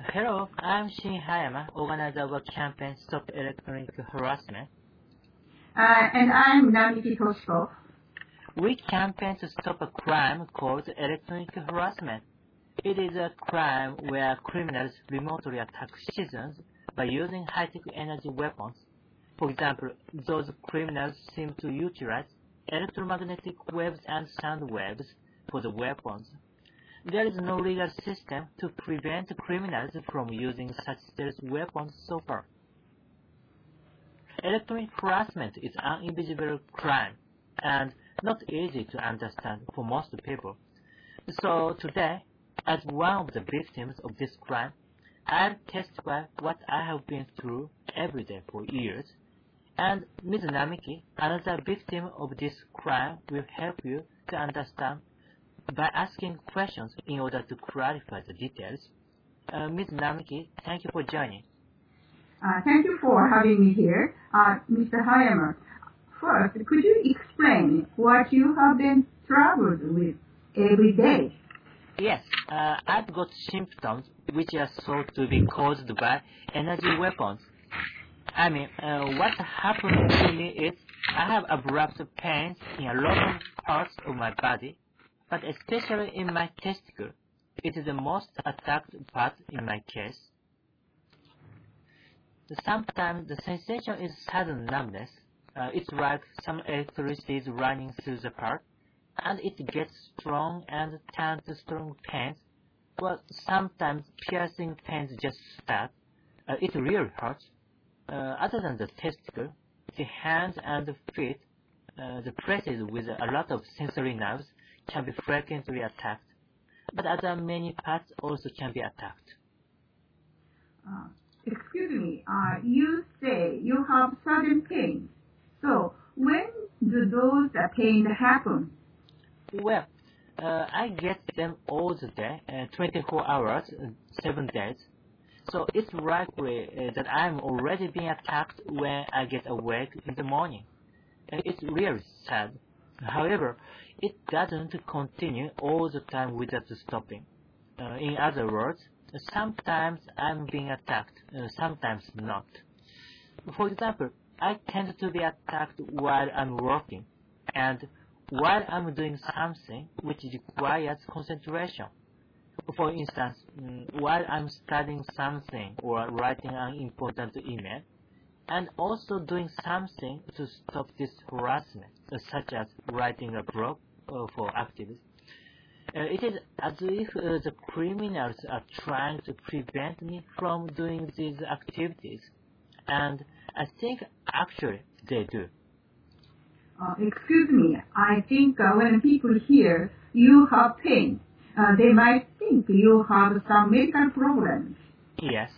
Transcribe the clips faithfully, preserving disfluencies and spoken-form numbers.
Hello, I'm Shin Hayama, organizer of a campaign Stop Electronic Harassment. Uh, and I'm Namiki Toshiko. We campaign to stop a crime called electronic harassment. It is a crime where criminals remotely attack citizens by using high-tech energy weapons. For example, those criminals seem to utilize electromagnetic waves and sound waves for the weapons. There is no legal system to prevent criminals from using such stealth weapons so far. Electronic harassment is an invisible crime and not easy to understand for most people. So today, as one of the victims of this crime, I'll testify what I have been through every day for years, and Miz Namiki, another victim of this crime, will help you to understand by asking questions in order to clarify the details. Uh, Miz Namiki, thank you for joining. Uh, thank you for having me here. Uh, Mister Hayama, first, could you explain what you have been troubled with every day? Yes, uh, I've got symptoms which are thought to be caused by energy weapons. I mean, uh, what happened to me is I have abrupt pains in a lot of parts of my body, but especially in my testicle. It is the most attacked part in my case. Sometimes the sensation is sudden numbness. Uh, it's like some electricity is running through the part, and it gets strong and turns to strong pains. Well, sometimes piercing pains just start. Uh, it really hurts. Uh, other than the testicle, the hands and the feet, uh, the places with a lot of sensory nerves can be frequently attacked, but other many parts also can be attacked. Uh, excuse me, uh, you say you have sudden pain. So when do those uh, pains happen? Well, uh, I get them all the day, uh, twenty-four hours, uh, seven days. So it's likely uh, that I'm already being attacked when I get awake in the morning. Uh, it's really sad. However, it doesn't continue all the time without stopping. Uh, in other words, sometimes I'm being attacked, uh, sometimes not. For example, I tend to be attacked while I'm working, and while I'm doing something which requires concentration. For instance, while I'm studying something or writing an important email, and also doing something to stop this harassment, such as writing a blog uh, for activists. Uh, it is as if uh, the criminals are trying to prevent me from doing these activities, and I think actually they do. Uh, excuse me, I think uh, when people hear you have pain, uh, they might think you have some medical problems. Yes.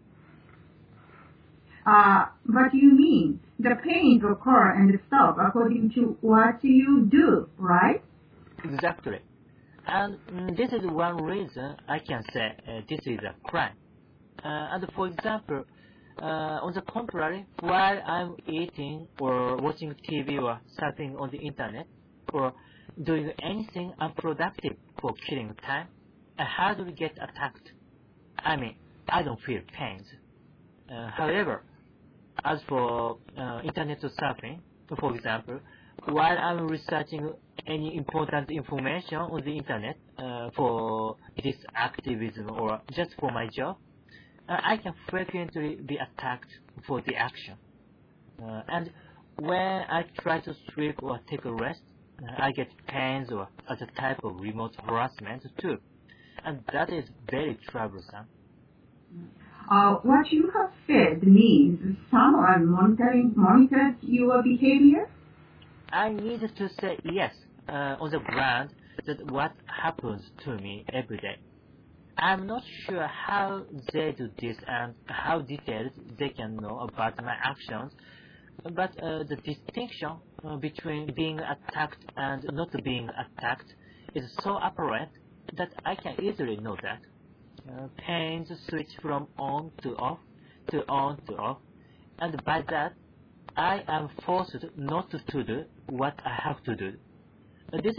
Uh, but you mean the pains occur and stop according to what you do, right? Exactly. And mm, this is one reason I can say uh, this is a crime. Uh, and for example, uh, on the contrary, while I'm eating or watching T V or surfing on the internet or doing anything unproductive for killing time, I hardly get attacked. I mean, I don't feel pains. Uh, however, as for uh, internet surfing, for example, while I'm researching any important information on the internet uh, for this activism or just for my job, uh, I can frequently be attacked for the action. Uh, and when I try to sleep or take a rest, uh, I get pains or other type of remote harassment too. And that is very troublesome. Uh, what you have said means someone monitoring monitors your behavior? I need to say yes uh, on the ground that what happens to me every day. I'm not sure how they do this and how detailed they can know about my actions, but uh, the distinction uh, between being attacked and not being attacked is so apparent that I can easily know that. Uh, pains switch from on to off to on to off, and by that I am forced not to do what I have to do. Uh, This is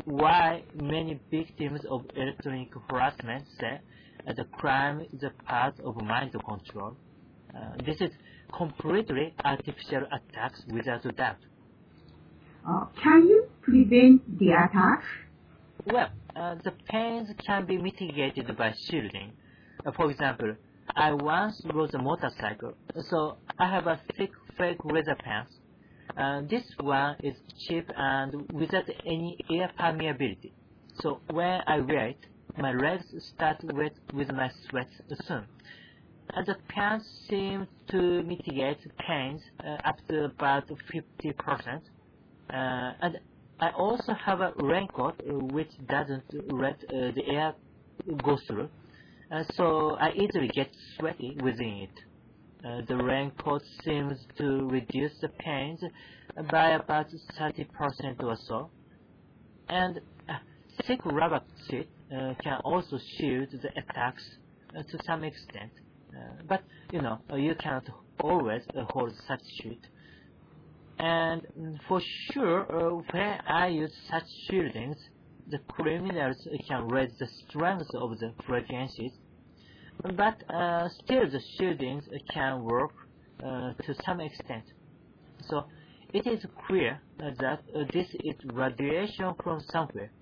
why many victims of electronic harassment say uh, the crime is a part of mind control. Uh, this is completely artificial attacks without a doubt. Uh, can you prevent the attacks? Well, uh, the pains can be mitigated by shielding. Uh, for example, I once rode a motorcycle, so I have a thick fake leather pants. Uh, this one is cheap and without any air permeability. So when I wear it, my legs start wet with my sweat soon. And the pants seem to mitigate pains uh, up to about fifty percent. Uh, and I also have a raincoat uh, which doesn't let uh, the air go through, uh, so I easily get sweaty within it. Uh, the raincoat seems to reduce the pains by about thirty percent or so, and uh, thick rubber sheet uh, can also shield the attacks uh, to some extent. Uh, but, you know, uh, you cannot always uh, hold such sheet. And mm, for sure, uh, when I use such shieldings, the criminals can raise the strength of the frequencies. But uh, still the shieldings can work uh, to some extent. So it is clear uh, that uh, this is radiation from somewhere.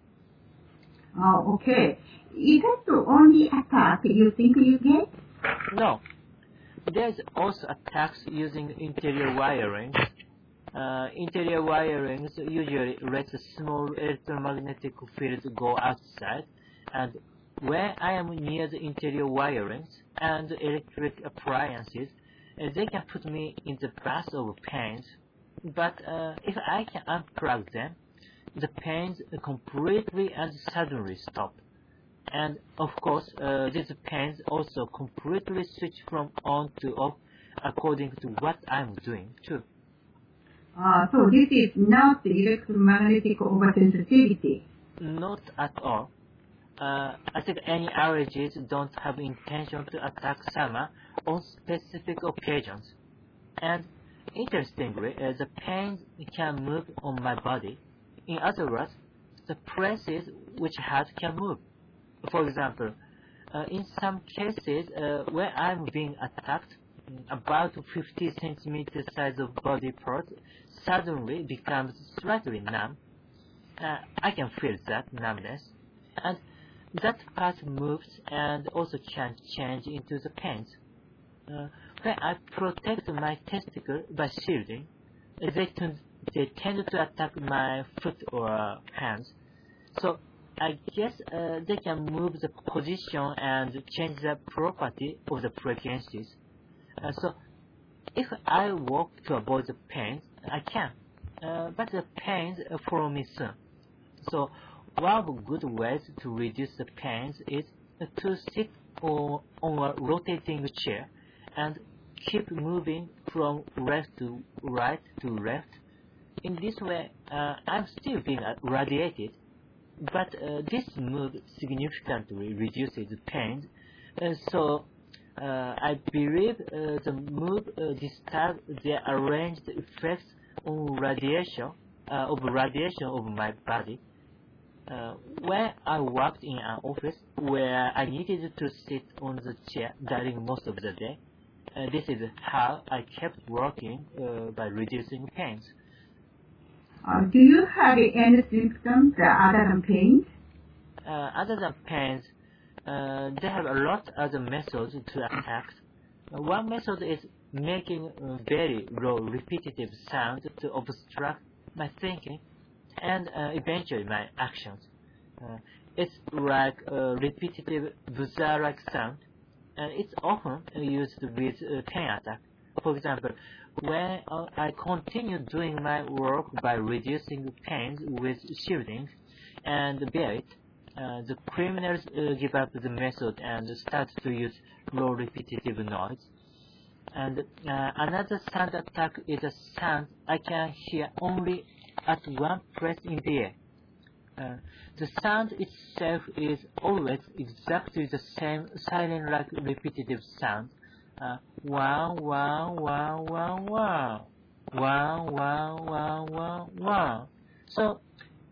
Oh, okay. Is that the only attack you think you get? No, there is also attacks using interior wiring. Uh, interior wirings usually let a small electromagnetic field go outside, and when I am near the interior wirings and electric appliances, uh, they can put me in the bath of pains. But uh, if I can unplug them, the pains completely and suddenly stop. And of course, uh, these pains also completely switch from on to off according to what I'm doing too. Uh, so this is not the electromagnetic oversensitivity. Not at all. Uh, I think any allergies don't have intention to attack someone on specific occasions. And interestingly, uh, the pains can move on my body. In other words, the places which hurt can move. For example, uh, in some cases uh, where I'm being attacked, about fifty centimeter size of body part suddenly becomes slightly numb. Uh, I can feel that numbness, and that part moves and also can change into the pains. Uh, when I protect my testicle by shielding, they tend, they tend to attack my foot or hands. So I guess uh, they can move the position and change the property of the frequencies. Uh, so if I walk to avoid the pains, I can, uh, but the pains uh, follow me soon. So one of the good ways to reduce the pains is uh, to sit on, on a rotating chair and keep moving from left to right to left. In this way, uh, I'm still being radiated, but uh, this move significantly reduces the pain. Uh, so uh, I believe uh, the move uh, disturbs the arranged effects on radiation uh, of radiation of my body. Uh, when I worked in an office where I needed to sit on the chair during most of the day, uh, this is how I kept working uh, by reducing pains. Uh, do you have any symptoms other than pain? Uh, other than pains, uh, they have a lot of other methods to attack. Uh, one method is making uh, very low repetitive sound to obstruct my thinking and uh, eventually my actions. Uh, it's like a repetitive buzzer-like sound, and it's often uh, used with uh, pain attack. For example, when uh, I continue doing my work by reducing pains with shielding and bear it, uh, the criminals uh, give up the method and start to use low repetitive noise. And uh, another sound attack is a sound I can hear only at one place in the air. Uh, the sound itself is always exactly the same silent-like repetitive sound. Uh, wow, wow, wow, wow, wow. Wow, wow, wow, wow, wow. So,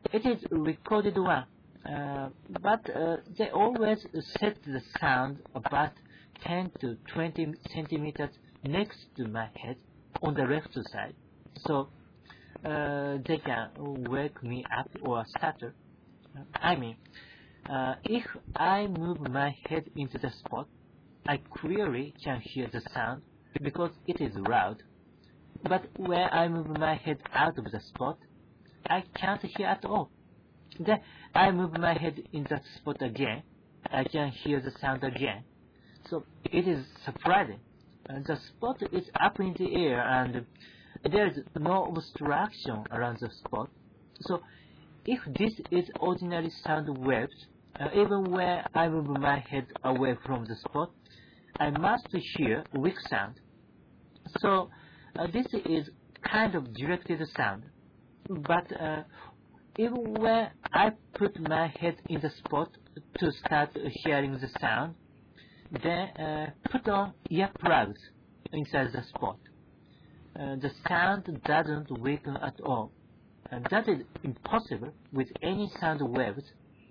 It is a recorded one, uh, but uh, they always set the sound about ten to twenty centimeters next to my head on the left side, so uh, they can wake me up or stutter. I mean, uh, if I move my head into the spot, I clearly can hear the sound because it is loud. But when I move my head out of the spot, I can't hear at all. Then I move my head in that spot again. I can hear the sound again. So it is surprising. Uh, the spot is up in the air and there is no obstruction around the spot. So if this is ordinary sound waves, uh, even when I move my head away from the spot, I must hear weak sound. So uh, this is kind of directed sound. But uh, even when I put my head in the spot to start hearing the sound, then uh, put on earplugs inside the spot. Uh, the sound doesn't weaken at all. And that is impossible with any sound waves.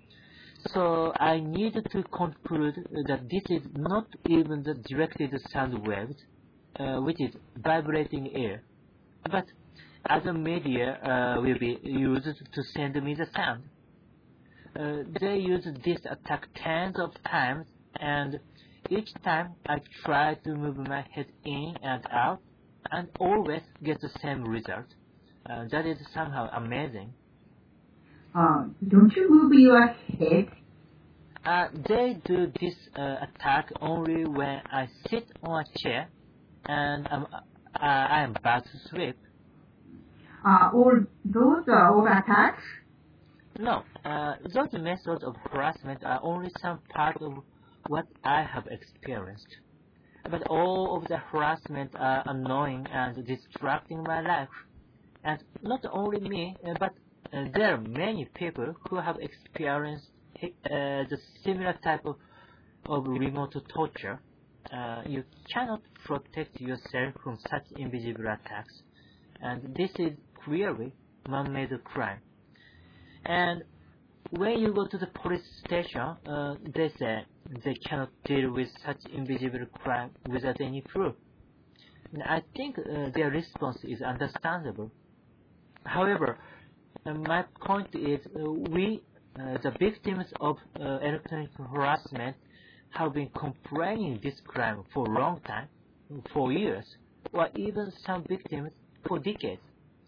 So I need to conclude that this is not even the directed sound waves, uh, which is vibrating air, but other media uh, will be used to send me the sound. Uh, they use this attack tens of times, and each time I try to move my head in and out, and always get the same result. Uh, that is somehow amazing. Uh, don't you move your head? Uh, they do this uh, attack only when I sit on a chair and I'm, uh, I am about to sleep. Uh, all those are all attacks? No, uh, those methods of harassment are only some part of what I have experienced. But all of the harassment are annoying and distracting my life. And not only me, uh, but uh, there are many people who have experienced uh, the similar type of, of remote torture. Uh, you cannot protect yourself from such invisible attacks. And this is clearly man-made crime. And when you go to the police station, uh, they say they cannot deal with such invisible crime without any proof. And I think uh, their response is understandable. However, uh, my point is uh, we, uh, the victims of uh, electronic harassment, have been complaining this crime for a long time, for years, or even some victims for decades.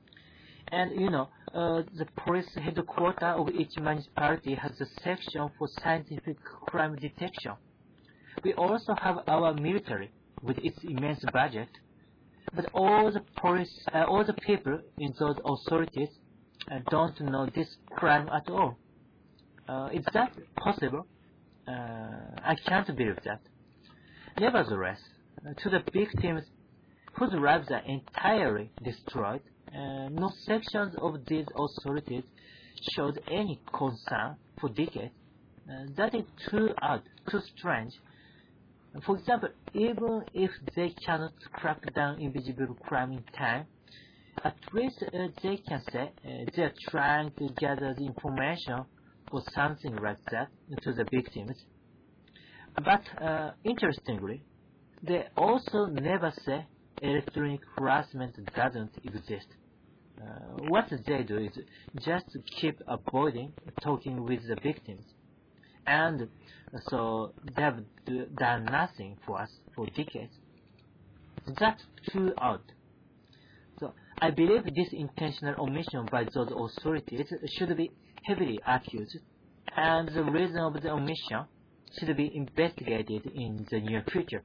And you know, uh, the police headquarters of each municipality has a section for scientific crime detection. We also have our military with its immense budget. But all the police, uh, all the people in those authorities uh, don't know this crime at all. Uh, is that possible? Uh, I can't believe that. Nevertheless, uh, to the victims whose lives are entirely destroyed, uh, no sections of these authorities showed any concern for decades. Uh, that is too odd, too strange. For example, even if they cannot crack down invisible crime in time, at least uh, they can say uh, they are trying to gather the information or something like that to the victims. But uh, interestingly, they also never say electronic harassment doesn't exist. Uh, what they do is just keep avoiding talking with the victims. And so they have done nothing for us for decades. That's too odd. So I believe this intentional omission by those authorities should be heavily accused, and the reason of the omission should be investigated in the near future.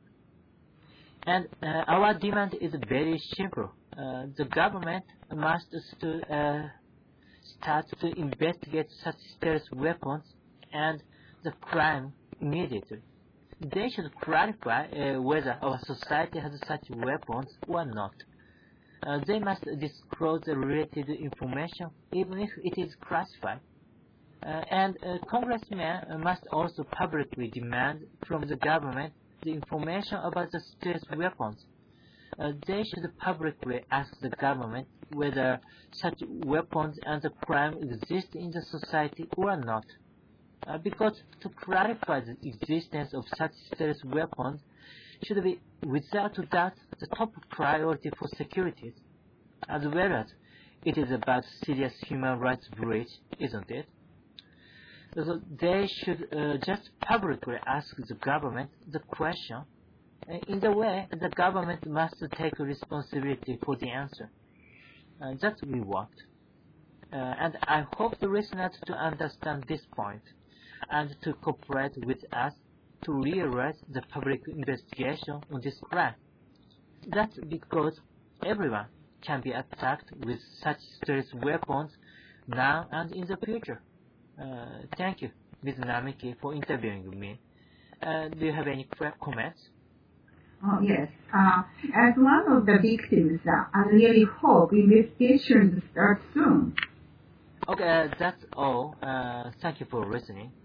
And uh, our demand is very simple. Uh, the government must st uh, start to investigate such stealth weapons and the crime immediately. They should clarify uh, whether our society has such weapons or not. Uh, they must disclose the related information even if it is classified. Uh, and uh, congressmen must also publicly demand from the government the information about the stealth weapons. Uh, they should publicly ask the government whether such weapons and crime exist in the society or not. Uh, because to clarify the existence of such serious weapons should be without doubt the top priority for securities, as well as it is about serious human rights breach, isn't it? So they should uh, just publicly ask the government the question. In the way, the government must take responsibility for the answer. Uh, that's what we want. Uh, and I hope the listeners to understand this point and to cooperate with us to realize the public investigation on this crime. That's because everyone can be attacked with such serious weapons now and in the future. Uh, thank you, Miz Namiki, for interviewing me. Uh, do you have any comments? Oh, yes. Uh, as one of the victims, uh, I really hope investigations start soon. Okay, uh, that's all. Uh, thank you for listening.